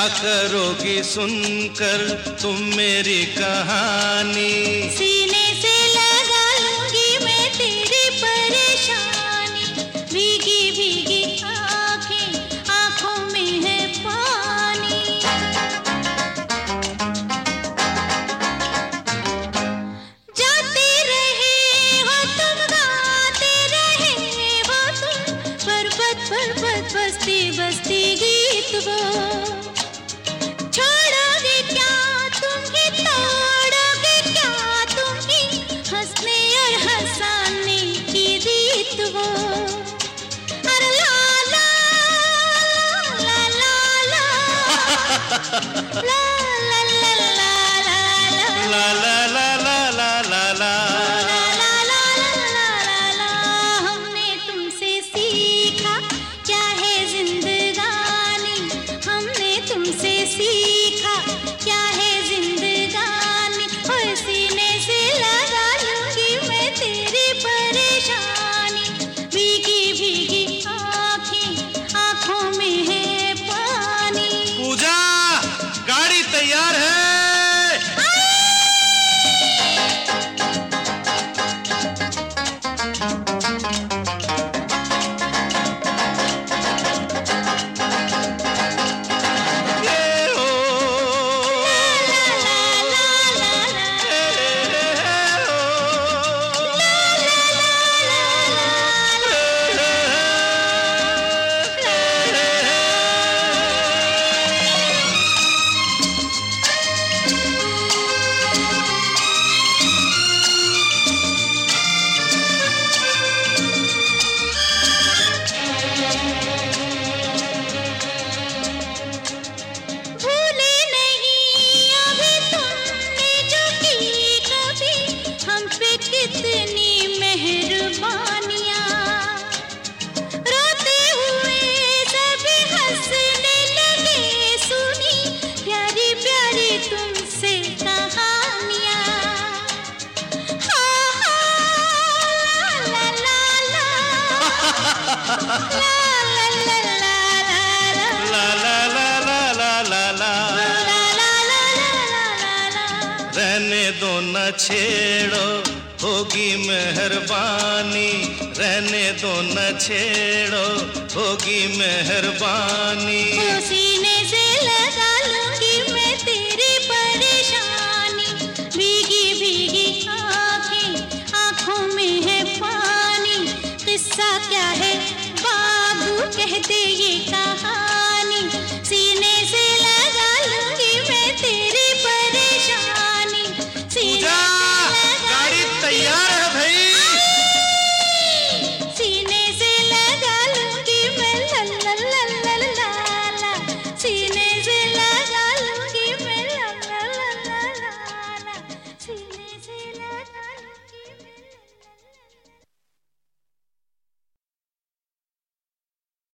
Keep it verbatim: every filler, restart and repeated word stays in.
करोगी सुनकर तुम मेरी कहानी? सीने से लगा लूंगी मैं तेरी परेशानी, भीगी भीगी आंखें, आंखों में है पानी। जाते रहे हो तुम, गाते रहे हो तुम, पर्वत पर्वत बस्ती बस्ती गीत वो। छोड़ोगे क्या तुम ही, तोड़ोगे क्या तुम ही, हंसने और हंसाने की रीत वो। अरे ला ला ला ला ला ला ला ला ला ला ला ला ला ला ला ला ला ला। हमने तुमसे सीखा क्या है जिंदगानी, हमने तुमसे सीखा क्या है जिंदगानी। और सीने से लगा लूंगी मैं तेरी परेशानी, भीगी भीगी आंखें, आंखों में है पानी। पूजा, गाड़ी तैयार है। भूले नहीं अभी तुमने जो की कभी, हम पे कितनी मेहरबानियां। रोते हुए सभी हंसने लगे, सुनी प्यारी प्यारी तुमसे कहानियां। हाँ हाँ ला ला ला ला ला ला ला ला ला ला ला ला ला ला ला। रहने दो न छेड़ो, होगी मेहरबानी। रहने दो न छेड़ो, होगी मेहरबानी। खुशी